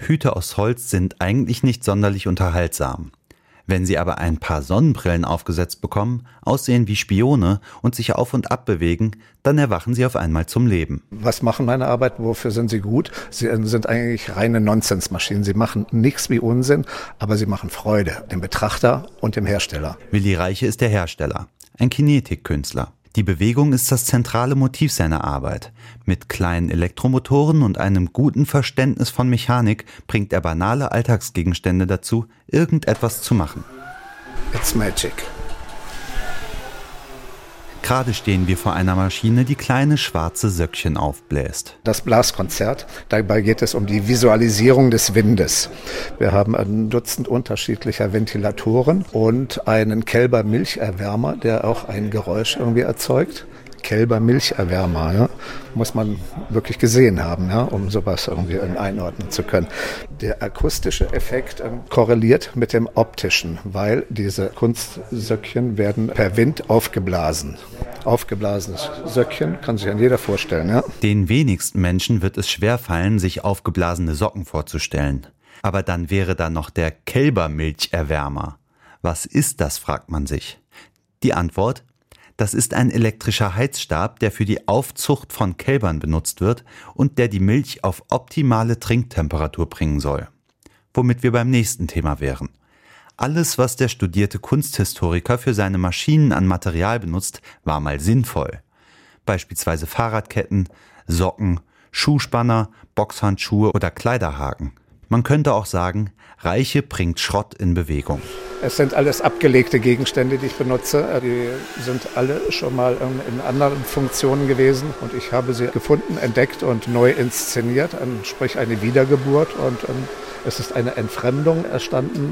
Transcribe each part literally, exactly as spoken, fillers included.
Hüte aus Holz sind eigentlich nicht sonderlich unterhaltsam. Wenn Sie aber ein paar Sonnenbrillen aufgesetzt bekommen, aussehen wie Spione und sich auf und ab bewegen, dann erwachen Sie auf einmal zum Leben. Was machen meine Arbeit? Wofür sind sie gut? Sie sind eigentlich reine Nonsensmaschinen. Sie machen nichts wie Unsinn, aber sie machen Freude dem Betrachter und dem Hersteller. Willi Reiche ist der Hersteller, ein Kinetikkünstler. Die Bewegung ist das zentrale Motiv seiner Arbeit. Mit kleinen Elektromotoren und einem guten Verständnis von Mechanik bringt er banale Alltagsgegenstände dazu, irgendetwas zu machen. It's magic. Gerade stehen wir vor einer Maschine, die kleine schwarze Söckchen aufbläst. Das Blaskonzert, dabei geht es um die Visualisierung des Windes. Wir haben ein Dutzend unterschiedlicher Ventilatoren und einen Kälber Milcherwärmer, der auch ein Geräusch irgendwie erzeugt. Kälber Milcherwärmer, ja, muss man wirklich gesehen haben, ja, um sowas irgendwie einordnen zu können. Der akustische Effekt äh, korreliert mit dem optischen, weil diese Kunstsöckchen werden per Wind aufgeblasen. Aufgeblasenes Söckchen kann sich an jeder vorstellen. Ja. Den wenigsten Menschen wird es schwerfallen, sich aufgeblasene Socken vorzustellen. Aber dann wäre da noch der Kälbermilcherwärmer. Was ist das, fragt man sich. Die Antwort: Das ist ein elektrischer Heizstab, der für die Aufzucht von Kälbern benutzt wird und der die Milch auf optimale Trinktemperatur bringen soll. Womit wir beim nächsten Thema wären. Alles, was der studierte Kunsthistoriker für seine Maschinen an Material benutzt, war mal sinnvoll. Beispielsweise Fahrradketten, Socken, Schuhspanner, Boxhandschuhe oder Kleiderhaken. Man könnte auch sagen, Reiche bringt Schrott in Bewegung. Es sind alles abgelegte Gegenstände, die ich benutze. Die sind alle schon mal in anderen Funktionen gewesen. Und ich habe sie gefunden, entdeckt und neu inszeniert, sprich eine Wiedergeburt. Und es ist eine Entfremdung entstanden,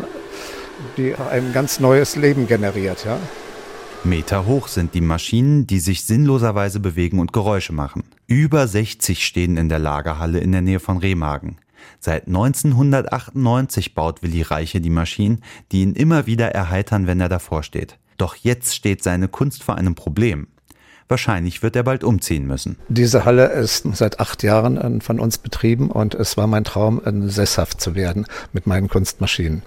die ein ganz neues Leben generiert. Ja? Meter hoch sind die Maschinen, die sich sinnloserweise bewegen und Geräusche machen. Über sechzig stehen in der Lagerhalle in der Nähe von Remagen. Seit neunzehnhundertachtundneunzig baut Willi Reiche die Maschinen, die ihn immer wieder erheitern, wenn er davor steht. Doch jetzt steht seine Kunst vor einem Problem. Wahrscheinlich wird er bald umziehen müssen. Diese Halle ist seit acht Jahren von uns betrieben und es war mein Traum, sesshaft zu werden mit meinen Kunstmaschinen.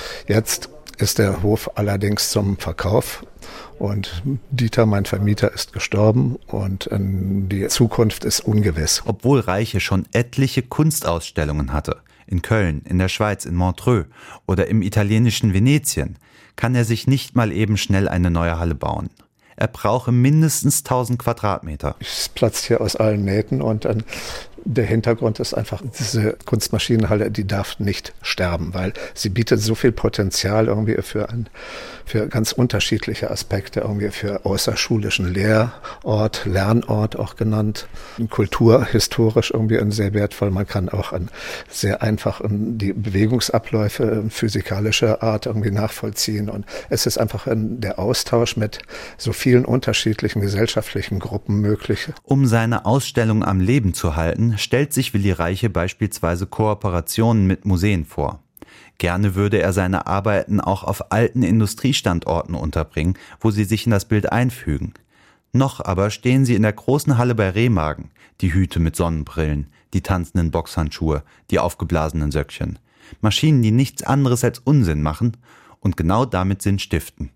Jetzt ist der Hof allerdings zum Verkauf. Und Dieter, mein Vermieter, ist gestorben und die Zukunft ist ungewiss. Obwohl Reiche schon etliche Kunstausstellungen hatte, in Köln, in der Schweiz, in Montreux oder im italienischen Venetien, kann er sich nicht mal eben schnell eine neue Halle bauen. Er brauche mindestens tausend Quadratmeter. Es platzt hier aus allen Nähten und dann der Hintergrund ist einfach, diese Kunstmaschinenhalle, die darf nicht sterben, weil sie bietet so viel Potenzial irgendwie für ein, für ganz unterschiedliche Aspekte, irgendwie für außerschulischen Lehrort, Lernort auch genannt, kulturhistorisch irgendwie sehr wertvoll. Man kann auch an sehr einfach die Bewegungsabläufe physikalischer Art irgendwie nachvollziehen und es ist einfach der Austausch mit so vielen unterschiedlichen gesellschaftlichen Gruppen möglich. Um seine Ausstellung am Leben zu halten, stellt sich Willi Reiche beispielsweise Kooperationen mit Museen vor. Gerne würde er seine Arbeiten auch auf alten Industriestandorten unterbringen, wo sie sich in das Bild einfügen. Noch aber stehen sie in der großen Halle bei Remagen, die Hüte mit Sonnenbrillen, die tanzenden Boxhandschuhe, die aufgeblasenen Söckchen. Maschinen, die nichts anderes als Unsinn machen und genau damit Sinn stiften.